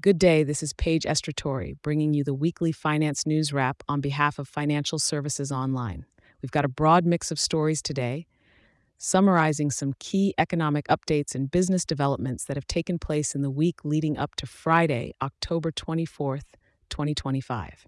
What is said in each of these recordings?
Good day, this is Paige Estratori bringing you the weekly finance news wrap on behalf of Financial Services Online. We've got a broad mix of stories today, summarizing some key economic updates and business developments that have taken place in the week leading up to Friday, October 24th, 2025.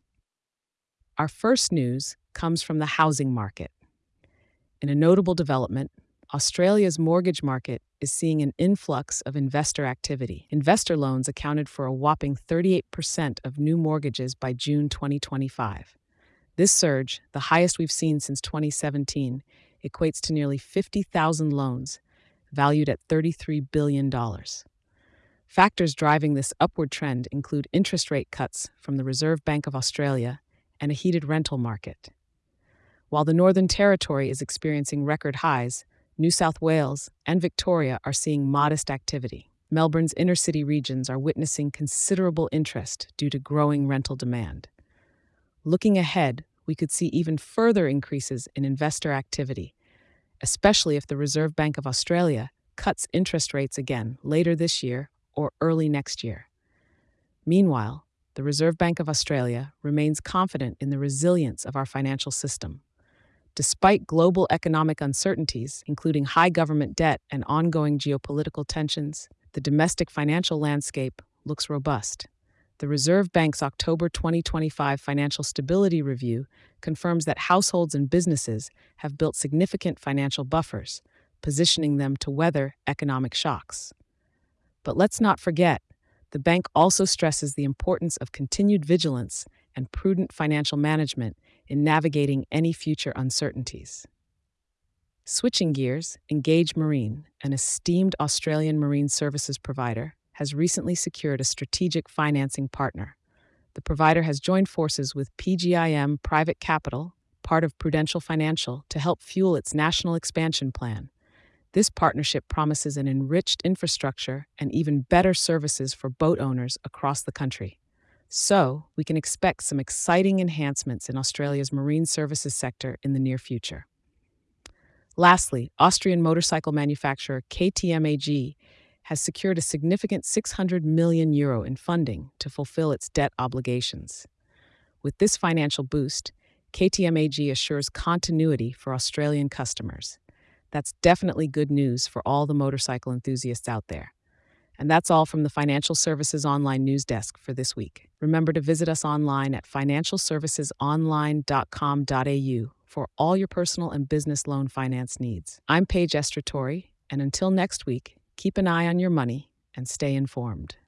Our first news comes from the housing market. In a notable development, Australia's mortgage market is seeing an influx of investor activity. Investor loans accounted for a whopping 38% of new mortgages by June 2025. This surge, the highest we've seen since 2017, equates to nearly 50,000 loans, valued at $33 billion. Factors driving this upward trend include interest rate cuts from the Reserve Bank of Australia and a heated rental market. While the Northern Territory is experiencing record highs, New South Wales and Victoria are seeing modest activity. Melbourne's inner-city regions are witnessing considerable interest due to growing rental demand. Looking ahead, we could see even further increases in investor activity, especially if the Reserve Bank of Australia cuts interest rates again later this year or early next year. Meanwhile, the Reserve Bank of Australia remains confident in the resilience of our financial system. Despite global economic uncertainties, including high government debt and ongoing geopolitical tensions, the domestic financial landscape looks robust. The Reserve Bank's October 2025 Financial Stability Review confirms that households and businesses have built significant financial buffers, positioning them to weather economic shocks. But let's not forget, the bank also stresses the importance of continued vigilance and prudent financial management in navigating any future uncertainties. Switching gears, Engage Marine, an esteemed Australian marine services provider, has recently secured a strategic financing partner. The provider has joined forces with PGIM Private Capital, part of Prudential Financial, to help fuel its national expansion plan. This partnership promises an enriched infrastructure and even better services for boat owners across the country. So, we can expect some exciting enhancements in Australia's marine services sector in the near future. Lastly, Austrian motorcycle manufacturer KTM AG has secured a significant €600 million in funding to fulfill its debt obligations. With this financial boost, KTM AG assures continuity for Australian customers. That's definitely good news for all the motorcycle enthusiasts out there. And that's all from the Financial Services Online news desk for this week. Remember to visit us online at financialservicesonline.com.au for all your personal and business loan finance needs. I'm Paige Estratori, and until next week, keep an eye on your money and stay informed.